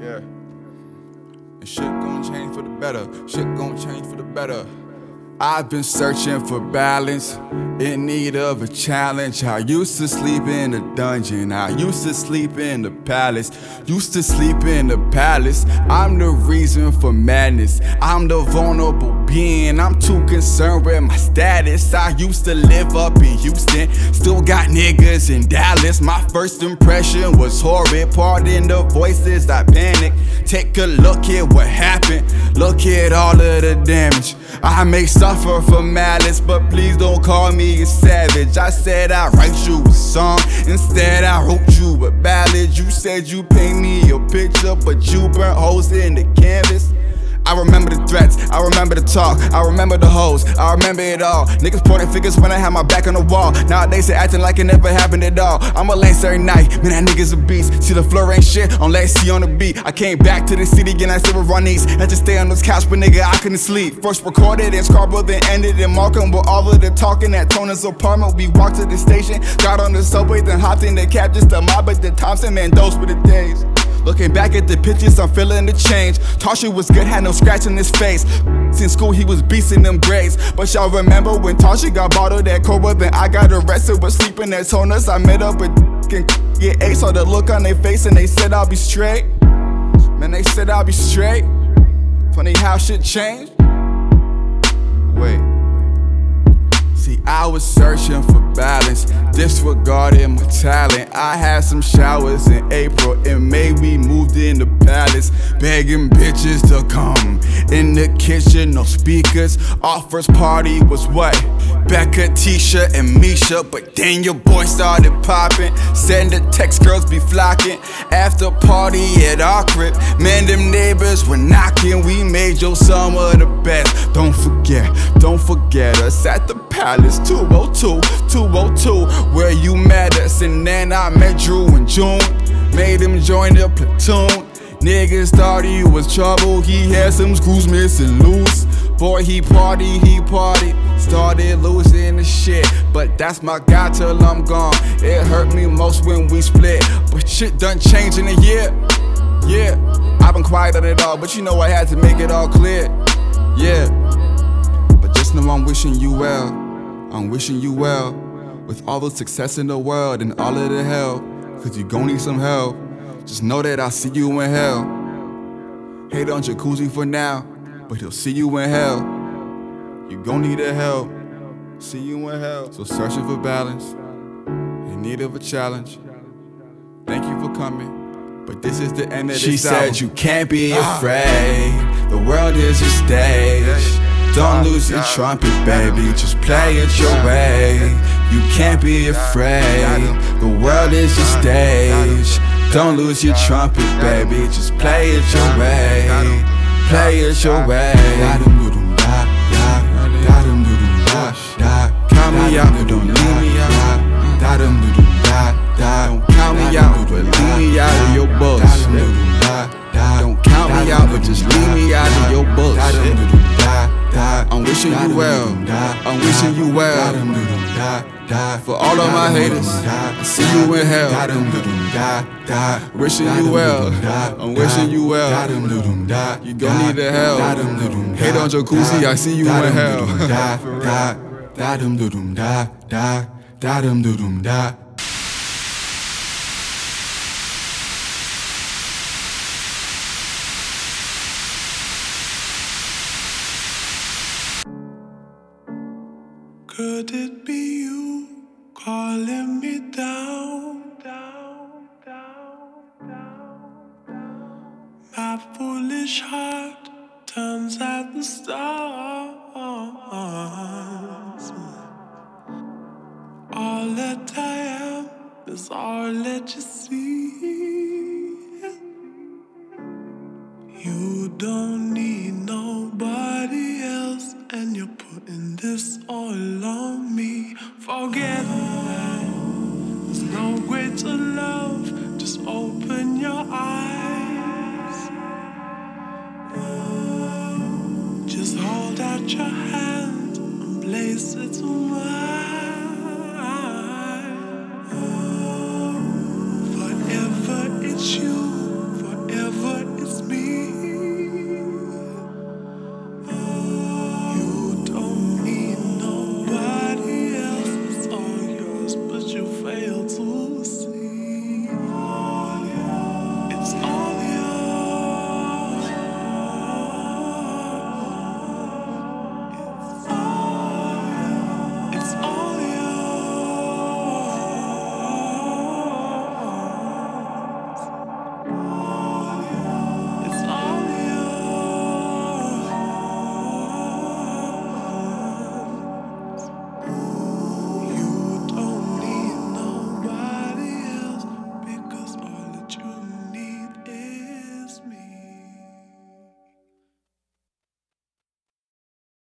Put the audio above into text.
Yeah. And shit gon' change for the better. Shit gon' change for the better. I've been searching for balance, in need of a challenge. I used to sleep in the dungeon, I used to sleep in the palace, used to sleep in the palace. I'm the reason for madness, I'm the vulnerable being. I'm too concerned with my status. I used to live up in Houston, still got niggas in Dallas. My first impression was horrid, pardon the voices, I panicked. Take a look at what happened, look at all of the damage. I may suffer from malice, but please don't call me a savage. I said I'd write you a song, instead I wrote you a ballad. You said you paint me a picture, but you burnt holes in the canvas. I remember the threats, I remember the talk, I remember the hoes, I remember it all. Niggas pointing fingers when I had my back on the wall. Nowadays they acting like it never happened at all. I'm a lance every night, man, that nigga's a beast. See the floor ain't shit, unless he on the beat. I came back to the city and I still with Ronnie's. Had to stay on this couch, but nigga, I couldn't sleep. First recorded in Scarborough, then ended in Markham. With all of the talking at Tona's apartment, we walked to the station, got on the subway, then hopped in the cab just to mob at the Thompson. Man, those were the days. Looking back at the pictures, I'm feeling the change. Tashi was good, had no scratch on his face. In school, he was beasting them grades. But y'all remember when Tashi got bottled at Cobra, then I got arrested with sleeping at Tona's. I met up with and get ace, saw the look on their face, and they said I'll be straight. Man, they said I'll be straight. Funny how shit changed. Wait. See, I was searching for balance, disregarding my talent. I had some showers in April, in May we moved in the palace, begging bitches to come. In the kitchen, no speakers. Our first party was what? Becca, Tisha, and Misha. But then your boy started popping. Send the text, girls be flocking. After party at our crib, man, them neighbors were knocking. We made your summer the best. Don't forget us at the palace. 202, 202, where you met us. And then I met Drew in June, made him join the platoon. Niggas thought he was trouble, he had some screws missing loose. Boy, he partied, started losing the shit. But that's my guy till I'm gone. It hurt me most when we split, but shit done changed in a year. Yeah, I've been quiet on it all, but you know I had to make it all clear. Yeah, but just know I'm wishing you well. I'm wishing you well, with all the success in the world and all of the hell, cause you gon' need some help. Just know that I'll see you in hell. Hate on Jacuzzi for now, but he'll see you in hell. You gon' need the help, see you in hell. So searching for balance, in need of a challenge. Thank you for coming, but this is the end of this album. She said you can't be afraid, the world is a stage. Don't lose your trumpet, baby, just play it your way. You can't be afraid, the world is your stage. Don't lose your trumpet, baby, just play it your way. Play it your way. Count me out, but don't leave me out. Don't count me out, but leave me out of your bullshit. Don't count me out, but just leave me out of your bullshit. I'm wishing you well, I'm wishing you well. For all of my haters, I see you in hell. Wishing you well, I'm wishing you well. You gon' need the help. Hate on Jacuzzi, I see you in hell. Could it be you calling me down? My foolish heart turns at the stars. All that I am is all that you see. You don't need nobody else, and you're putting this all on me. Forget it, there's no greater love. Just open your eyes. Just hold out your hand and place it to mine. failed